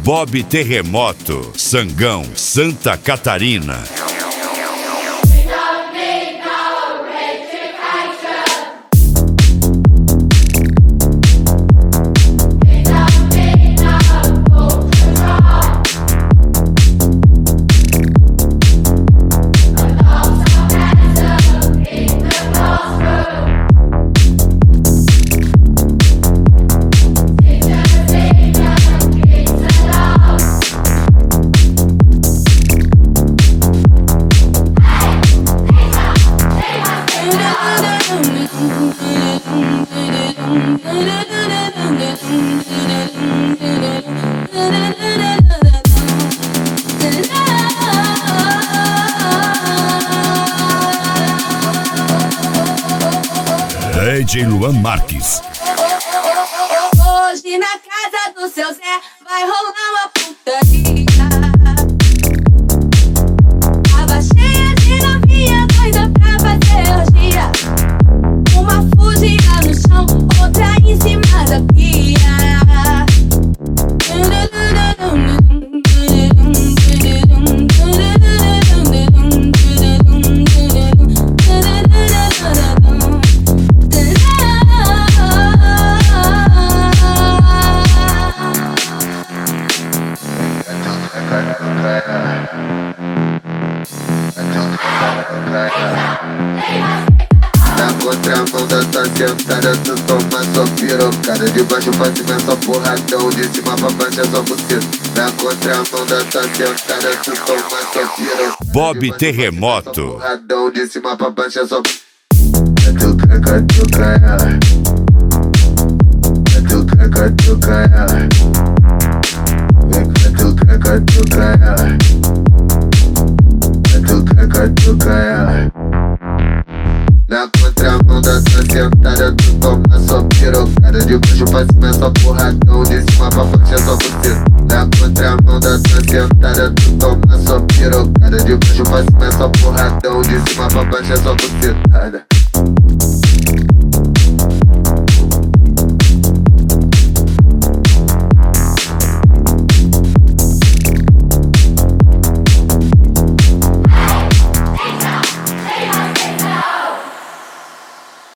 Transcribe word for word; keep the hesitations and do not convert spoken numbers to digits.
Bob Terremoto, Sangão, Santa Catarina. D J Luan Marques. Hoje na casa do seu Zé vai rolar uma putaria. Tava cheia de novinha doida pra fazer orgia. Uma fugia no chão, outra em cima da pia. Na contramão da tua sentada, tu toma só pirocada. De baixo pra cima é só porradão, de cima pra baixo é só buceta. Na contramão da tua sentada, tu toma só pirocada. Bob Terremoto. Porradão, de cima pra baixo é só catuca, catuca, ela. Catuca, catuca, ela. Catuca, catuca, ela. Catuca, catuca, ela. Na contramão da tua sentada, tu toma só pirocada. De baixo pra cima é só porradão, de cima pra baixo é só buceta. Na contramão da tua sentada, tu toma só pirocada. De baixo pra cima é só porradão, de cima pra baixo é só bucetada.